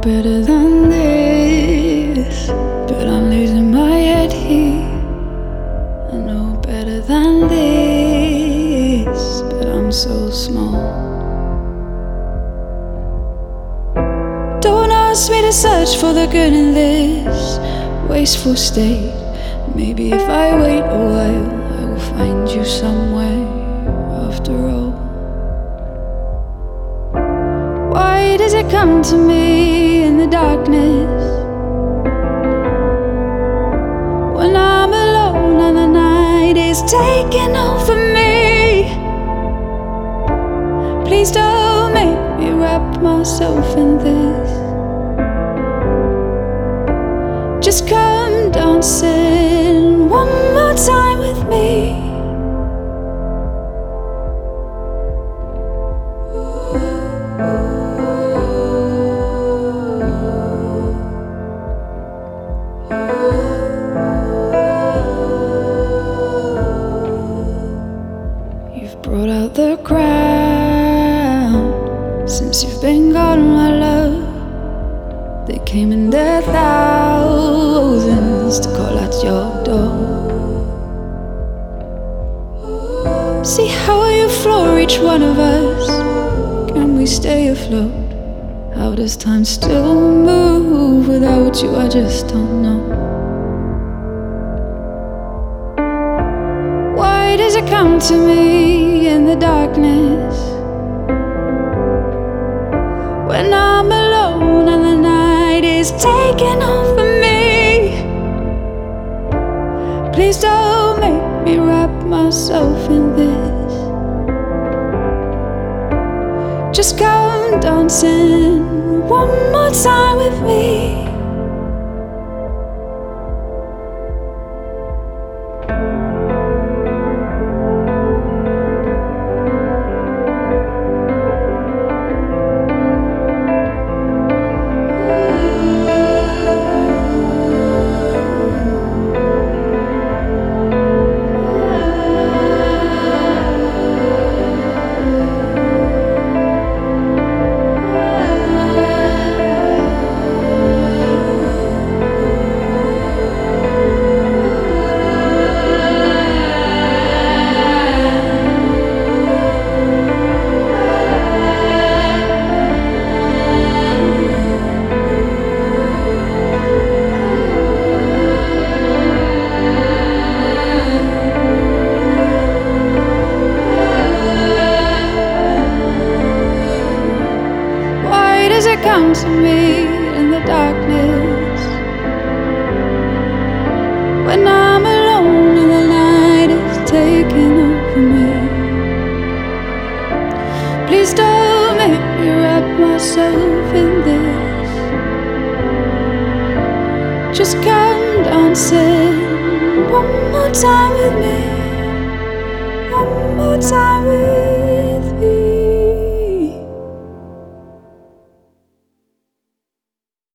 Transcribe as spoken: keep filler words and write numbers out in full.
better than this, but I'm losing my head here. I know better than this, but I'm so small. Don't ask me to search for the good in this wasteful state. Maybe if I wait a while, I will find you somewhere after all. Why does it come to me in the darkness when I'm alone and the night is taking over me? Please don't make me wrap myself in this. Just come dancing one more time with me. You've brought out the crown since you've been gone, my love. They came in their thousands to call at your door. See how you floor each one of us. Can we stay afloat? How does time still move without you? I just don't know. Why does it come to me in the darkness when I'm alone and the night is taking over me? Please don't make me wrap myself in this. Just come dancing one more time with me. Come to me in the darkness when I'm alone and the night is taking over me. Please don't make me wrap myself in this. Just come dancing one more time with me. One more time with me.